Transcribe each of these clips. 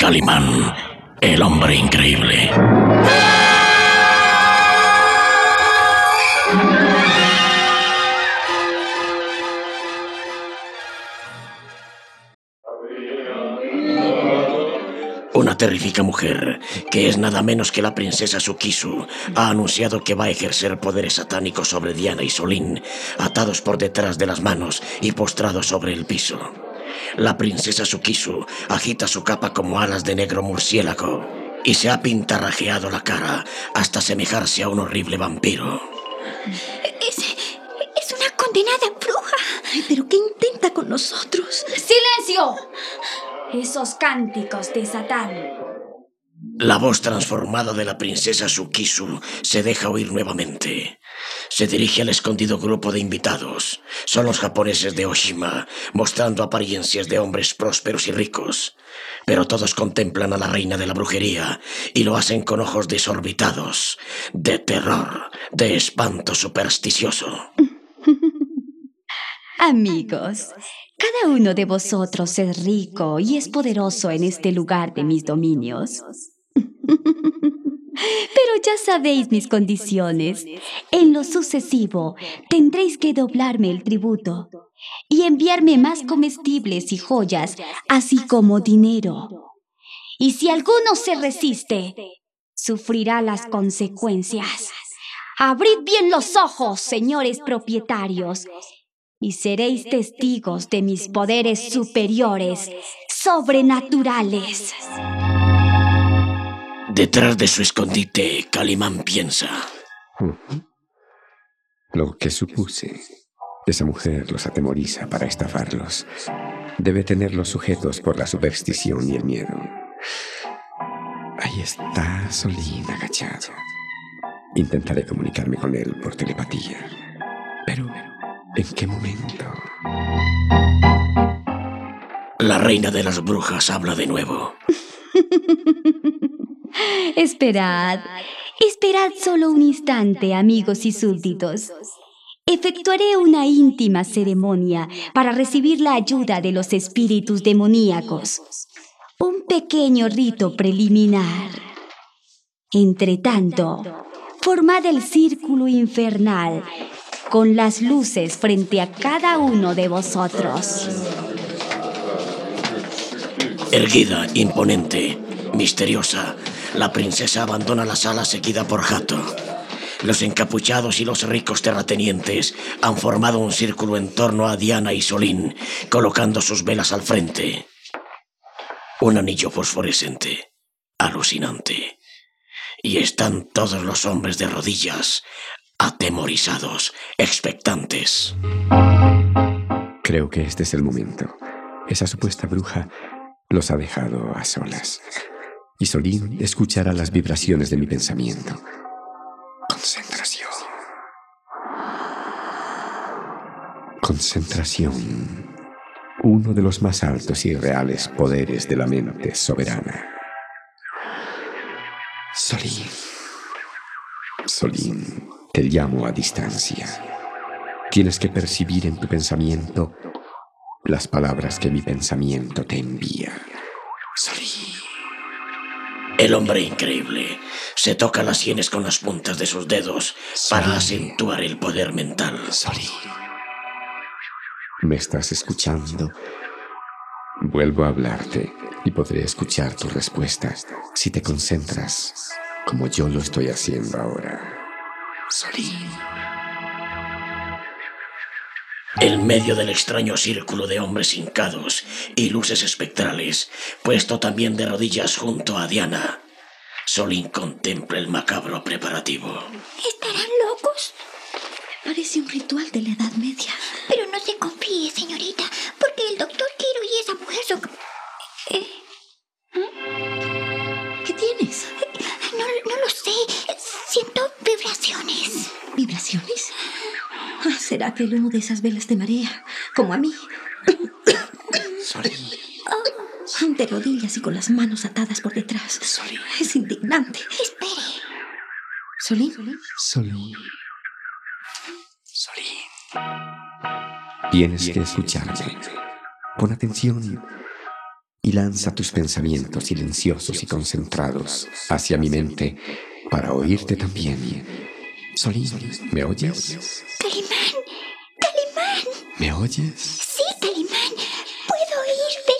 Calimán, el hombre increíble. Una terrífica mujer, que es nada menos que la princesa Sukisu, ha anunciado que va a ejercer poderes satánicos sobre Diana y Solín, atados por detrás de las manos y postrados sobre el piso. La princesa Sukisu agita su capa como alas de negro murciélago y se ha pintarrajeado la cara hasta asemejarse a un horrible vampiro. Es una condenada bruja. Ay, ¿pero qué intenta con nosotros? ¡Silencio! Esos cánticos de Satán. La voz transformada de la princesa Sukisu se deja oír nuevamente. Se dirige al escondido grupo de invitados. Son los japoneses de Oshima, mostrando apariencias de hombres prósperos y ricos. Pero todos contemplan a la reina de la brujería y lo hacen con ojos desorbitados, de terror, de espanto supersticioso. Amigos, cada uno de vosotros es rico y es poderoso en este lugar de mis dominios. Pero ya sabéis mis condiciones. En lo sucesivo, tendréis que doblarme el tributo y enviarme más comestibles y joyas, así como dinero. Y si alguno se resiste, sufrirá las consecuencias. Abrid bien los ojos, señores propietarios, y seréis testigos de mis poderes superiores, sobrenaturales. Detrás de su escondite, Calimán piensa. Lo que supuse. Esa mujer los atemoriza para estafarlos. Debe tenerlos sujetos por la superstición y el miedo. Ahí está Solín agachado. Intentaré comunicarme con él por telepatía. Pero, ¿en qué momento? La reina de las brujas habla de nuevo. Esperad solo un instante, amigos y súbditos. Efectuaré una íntima ceremonia para recibir la ayuda de los espíritus demoníacos. Un pequeño rito preliminar. Entretanto, formad el círculo infernal con las luces frente a cada uno de vosotros. Erguida, imponente, misteriosa, la princesa abandona la sala seguida por Hato. Los encapuchados y los ricos terratenientes han formado un círculo en torno a Diana y Solín, colocando sus velas al frente. Un anillo fosforescente, alucinante. Y están todos los hombres de rodillas, atemorizados, expectantes. Creo que este es el momento. Esa supuesta bruja los ha dejado a solas. Y Solín escuchará las vibraciones de mi pensamiento. Concentración. Concentración. Uno de los más altos y reales poderes de la mente soberana. Solín. Solín, te llamo a distancia. Tienes que percibir en tu pensamiento las palabras que mi pensamiento te envía. Solín. El hombre increíble se toca las sienes con las puntas de sus dedos para acentuar el poder mental. Solín. ¿Me estás escuchando? Vuelvo a hablarte y podré escuchar tus respuestas si te concentras como yo lo estoy haciendo ahora. Solín. En medio del extraño círculo de hombres hincados y luces espectrales, puesto también de rodillas junto a Diana, Solín contempla el macabro preparativo. ¿Estarán locos? Parece un ritual de la Edad Media. Pero no se confíe, señorita, porque el doctor Kiro y esa mujer son... ¿Qué tienes? No lo sé. Siento vibraciones. ¿Vibraciones? ¿Será que el humo de esas velas te marea? Como a mí. Solín. De rodillas y con las manos atadas por detrás. Solín. Es indignante. Espere. ¿Solín? Solín. Solín. Tienes que escucharme. Pon atención. y lanza tus pensamientos silenciosos y concentrados hacia mi mente para oírte también. Solín, ¿me oyes? Calimán, Calimán. ¿Me oyes? Sí, Calimán, puedo oírte.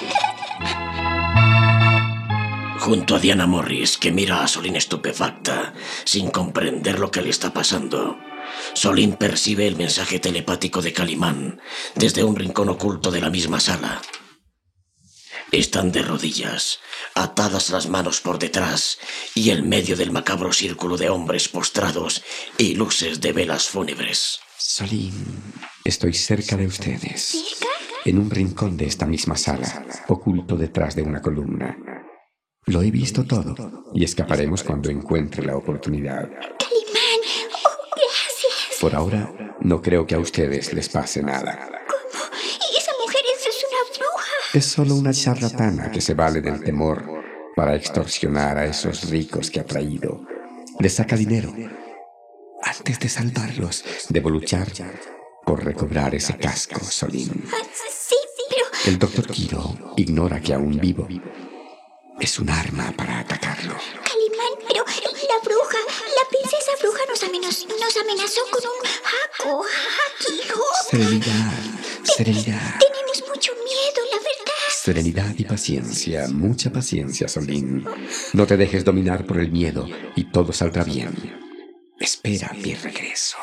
Junto a Diana Morris, que mira a Solín estupefacta, sin comprender lo que le está pasando, Solín percibe el mensaje telepático de Calimán desde un rincón oculto de la misma sala. Están de rodillas, atadas las manos por detrás y en medio del macabro círculo de hombres postrados y luces de velas fúnebres. Solín, estoy cerca de ustedes. ¿Cerca? En un rincón de esta misma sala, oculto detrás de una columna. Lo he visto todo y escaparemos cuando encuentre la oportunidad. Calimán, oh, gracias. Por ahora, no creo que a ustedes les pase nada. ¿Cómo? ¿Y esa mujer es una bruja? Es solo una charlatana que se vale del temor para extorsionar a esos ricos que ha traído. Les saca dinero. Antes de salvarlos, debo luchar por recobrar ese casco, Solín. Ah, sí, pero... El doctor Quiro ignora que aún vivo. Es un arma para atacarlo. Calimán, pero la bruja, la princesa bruja nos amenazó con un haki. Serenidad, serenidad. Tenemos mucho miedo, la verdad. Serenidad y paciencia, mucha paciencia, Solín. No te dejes dominar por el miedo y todo saldrá bien. Espera mi regreso.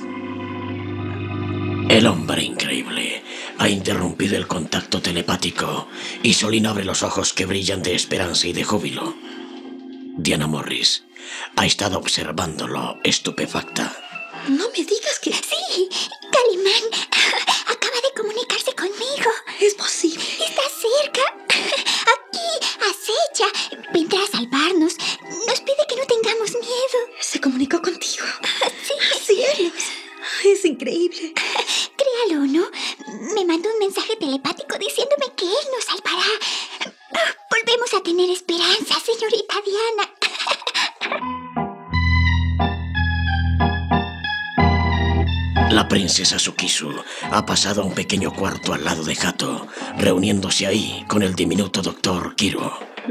El hombre increíble ha interrumpido el contacto telepático y Solín abre los ojos que brillan de esperanza y de júbilo. Diana Morris ha estado observándolo estupefacta. No me digas que... Sí, Calimán acaba de comunicarse conmigo. Es posible. Está cerca. Aquí, acecha. Vendrá a salvarnos. Nos pide que no tengamos miedo. Se comunicó contigo. Sí. ¡Cielos! Es increíble. Créalo o no, me mandó un mensaje telepático diciéndome que él nos salvará. Volvemos a tener esperanza, señorita Diana. La princesa Sukisu ha pasado a un pequeño cuarto al lado de Hato, reuniéndose ahí con el diminuto doctor Quiro.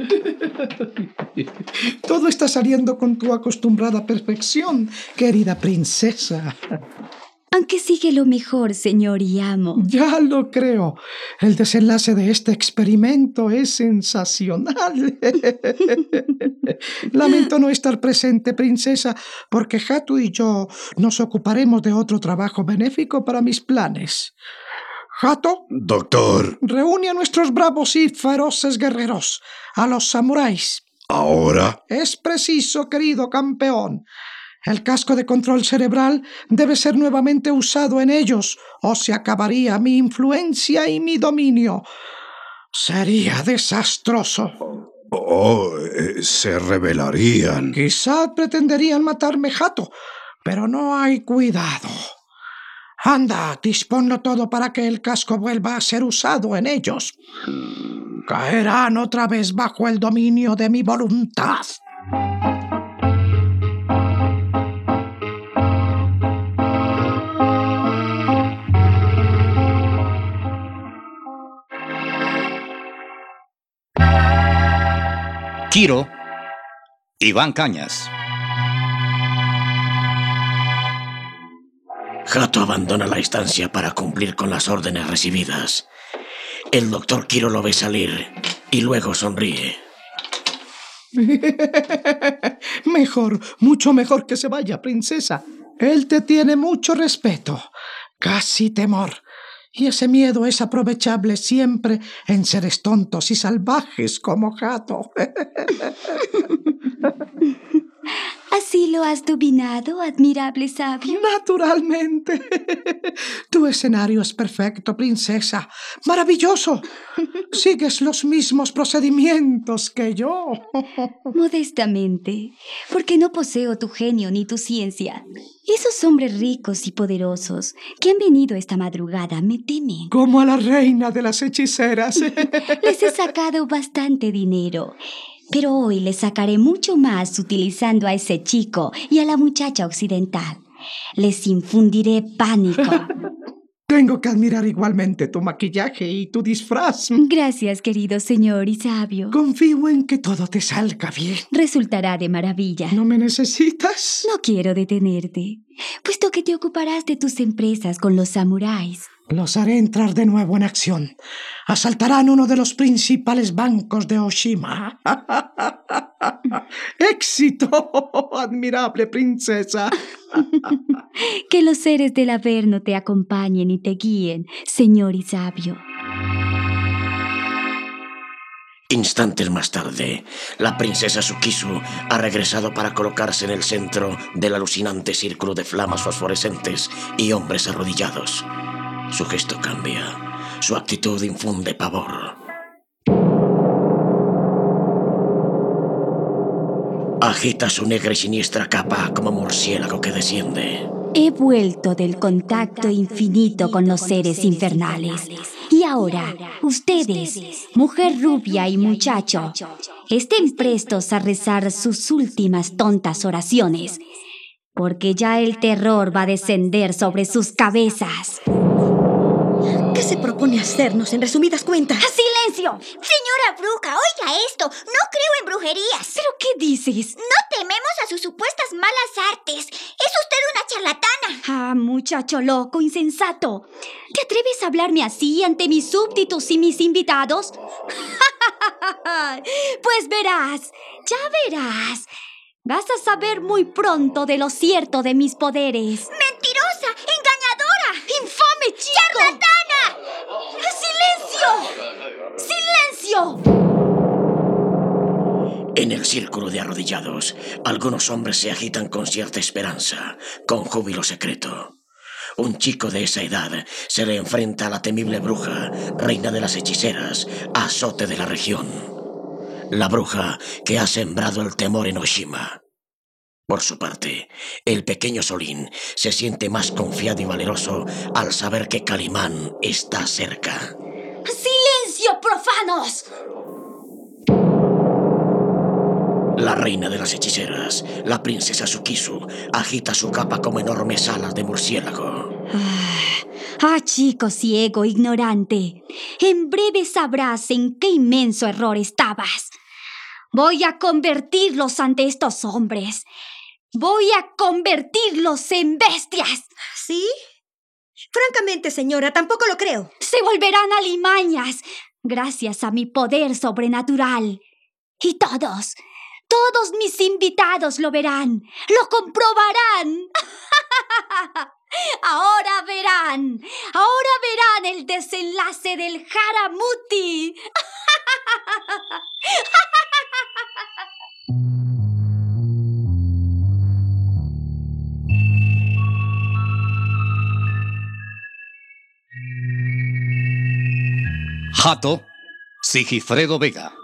Todo está saliendo con tu acostumbrada perfección, querida princesa. Aunque sigue lo mejor, señor y amo. Ya lo creo. El desenlace de este experimento es sensacional. Lamento no estar presente, princesa, porque Hato y yo nos ocuparemos de otro trabajo benéfico para mis planes. Hato, Doctor, reúne a nuestros bravos y feroces guerreros, a los samuráis. ¿ahora? Es preciso, querido campeón. El casco de control cerebral debe ser nuevamente usado en ellos, o se acabaría mi influencia y mi dominio. Sería desastroso. Se rebelarían. Quizá pretenderían matarme, Hato, pero no hay cuidado. Anda, disponlo todo para que el casco vuelva a ser usado en ellos. Caerán otra vez bajo el dominio de mi voluntad. Quiro, Iván Cañas. Hato abandona la estancia para cumplir con las órdenes recibidas. El doctor Quiro lo ve salir y luego sonríe. Mejor, mucho mejor que se vaya, princesa. Él te tiene mucho respeto, casi temor. Y ese miedo es aprovechable siempre en seres tontos y salvajes como Hato. ¿Así lo has dominado, admirable sabio? Naturalmente. Tu escenario es perfecto, princesa. Maravilloso. Sigues los mismos procedimientos que yo. Modestamente, porque no poseo tu genio ni tu ciencia. Esos hombres ricos y poderosos que han venido esta madrugada me temen. Como a la reina de las hechiceras. Les he sacado bastante dinero, pero hoy les sacaré mucho más utilizando a ese chico y a la muchacha occidental. Les infundiré pánico. Tengo que admirar igualmente tu maquillaje y tu disfraz. Gracias, querido señor y sabio. Confío en que todo te salga bien. Resultará de maravilla. ¿No me necesitas? No quiero detenerte, puesto que te ocuparás de tus empresas con los samuráis. Los haré entrar de nuevo en acción. Asaltarán uno de los principales bancos de Oshima. ¡Éxito! ¡Admirable princesa! Que los seres del Averno te acompañen y te guíen, señor y sabio. Instantes más tarde, la princesa Sukisu ha regresado para colocarse en el centro del alucinante círculo de flamas fosforescentes y hombres arrodillados. Su gesto cambia, su actitud infunde pavor. Agita su negra y siniestra capa como murciélago que desciende. He vuelto del contacto infinito con los seres infernales. Y ahora, ustedes, mujer rubia y muchacho, estén prestos a rezar sus últimas tontas oraciones, porque ya el terror va a descender sobre sus cabezas. ¿Qué se propone hacernos en resumidas cuentas? ¡Silencio! Señora bruja, oiga esto. No creo en brujerías. ¿Pero qué dices? No tememos a sus supuestas malas artes. Es usted una charlatana. Ah, muchacho loco, insensato. ¿Te atreves a hablarme así ante mis súbditos y mis invitados? Pues verás, ya verás. Vas a saber muy pronto de lo cierto de mis poderes. ¡Mentirosa! ¡Engañadora! ¡Infame chico! ¡Charlatana! ¡Silencio! ¡Silencio! En el círculo de arrodillados, algunos hombres se agitan con cierta esperanza, con júbilo secreto. Un chico de esa edad se le enfrenta a la temible bruja, reina de las hechiceras, azote de la región. La bruja que ha sembrado el temor en Oshima. Por su parte, el pequeño Solín se siente más confiado y valeroso al saber que Calimán está cerca. ¡Silencio, profanos! La reina de las hechiceras, la princesa Sukisu, agita su capa como enormes alas de murciélago. Chico ciego, ignorante. En breve sabrás en qué inmenso error estabas. Voy a convertirlos ante estos hombres. Voy a convertirlos en bestias. ¿Sí? Francamente, señora, tampoco lo creo. Se volverán alimañas gracias a mi poder sobrenatural. Y todos mis invitados lo verán, lo comprobarán. Ahora verán el desenlace del Haramuti. Hato, Sigifredo Vega.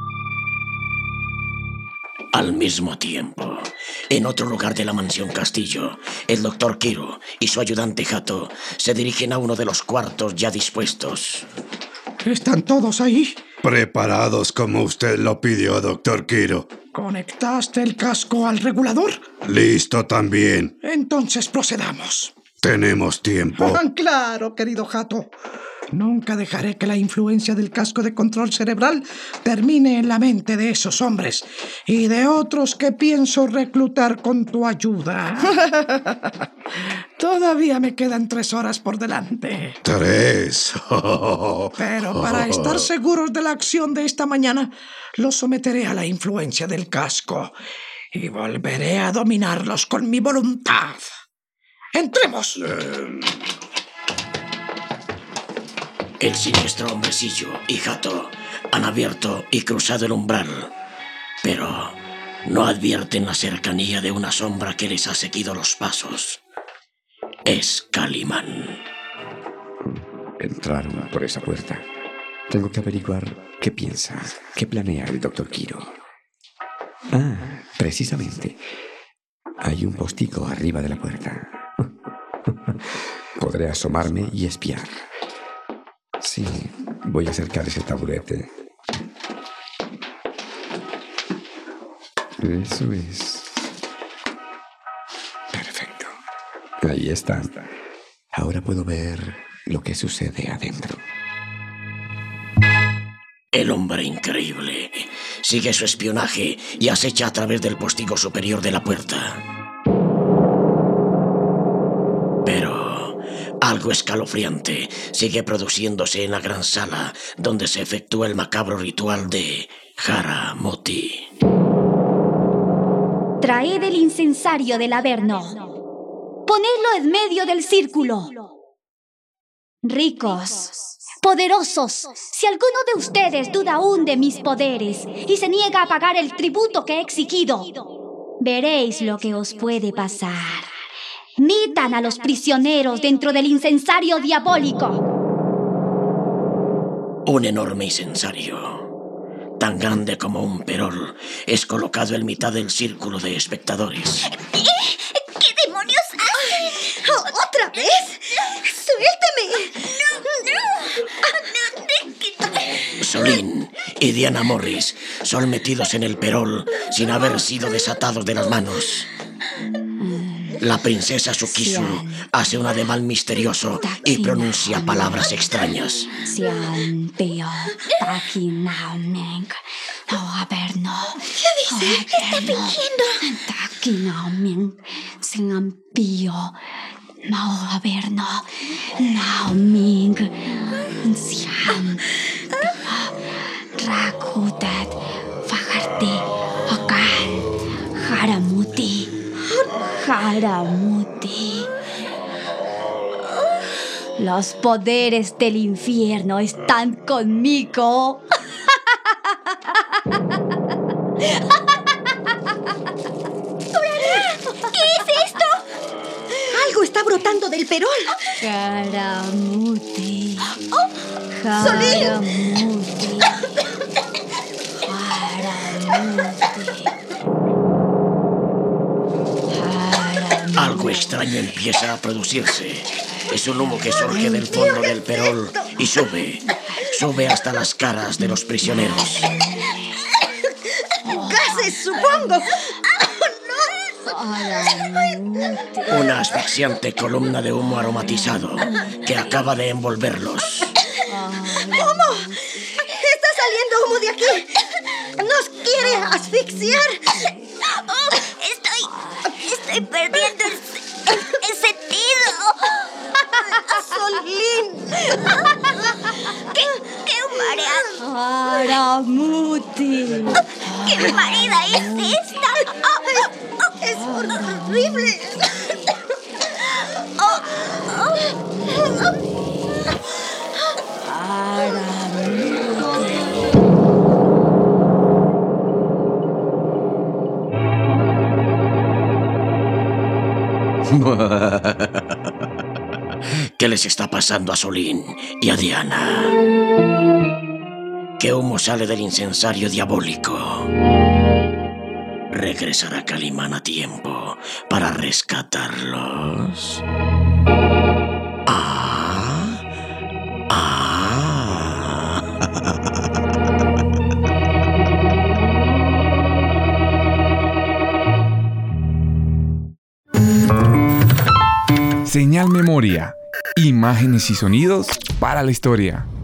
Al mismo tiempo, en otro lugar de la mansión castillo, el doctor Kiro y su ayudante Hato se dirigen a uno de los cuartos ya dispuestos. ¿Están todos ahí? Preparados como usted lo pidió, doctor Kiro. ¿Conectaste el casco al regulador? Listo también. Entonces procedamos. Tenemos tiempo. Claro, querido Hato. Nunca dejaré que la influencia del casco de control cerebral termine en la mente de esos hombres y de otros que pienso reclutar con tu ayuda. Todavía me quedan 3 horas por delante. 3. Pero para estar seguros de la acción de esta mañana, los someteré a la influencia del casco y volveré a dominarlos con mi voluntad. ¡Entremos! El siniestro hombrecillo y Hato han abierto y cruzado el umbral, pero no advierten la cercanía de una sombra que les ha seguido los pasos. Es Calimán. Entraron por esa puerta. Tengo que averiguar qué piensa, qué planea el doctor Kiro. Precisamente. Hay un postigo arriba de la puerta. Podré asomarme y espiar. Sí, voy a acercar ese taburete. Eso es. Perfecto. Ahí está. Ahora puedo ver lo que sucede adentro. El hombre increíble sigue su espionaje y acecha a través del postigo superior de la puerta. Pero algo escalofriante sigue produciéndose en la gran sala donde se efectúa el macabro ritual de Jara-Moti. Traed el incensario del Averno. Ponedlo en medio del círculo. Ricos, poderosos, si alguno de ustedes duda aún de mis poderes y se niega a pagar el tributo que he exigido, veréis lo que os puede pasar. Metan a los prisioneros dentro del incensario diabólico. Un enorme incensario, tan grande como un perol, es colocado en mitad del círculo de espectadores. ¿Qué demonios hacen? ¿Otra vez? ¡Suélteme! Solín y Diana Morris son metidos en el perol sin haber sido desatados de las manos. La princesa Sukisu hace un ademán misterioso y pronuncia palabras extrañas. ¿Qué dice? Está fingiendo. Jara-Moti. Los poderes del infierno están conmigo. ¿Qué es esto? Algo está brotando del perol. Jara-Moti. ¡Solín! Algo extraño empieza a producirse. Es un humo que surge del fondo del perol y sube hasta las caras de los prisioneros. ¡Gases, supongo! Una asfixiante columna de humo aromatizado que acaba de envolverlos. ¿Cómo? ¡Está saliendo humo de aquí! ¡Nos quiere asfixiar! Estoy perdiendo el sentido. ¡Solín! ¡Qué mareado! Jara-Moti. ¿Qué marida es esta? ¡Es horrible! ¿Qué les está pasando a Solín y a Diana? ¿Qué humo sale del incensario diabólico? ¿Regresará Calimán a tiempo para rescatarlos? Señal Memoria. Imágenes y sonidos para la historia.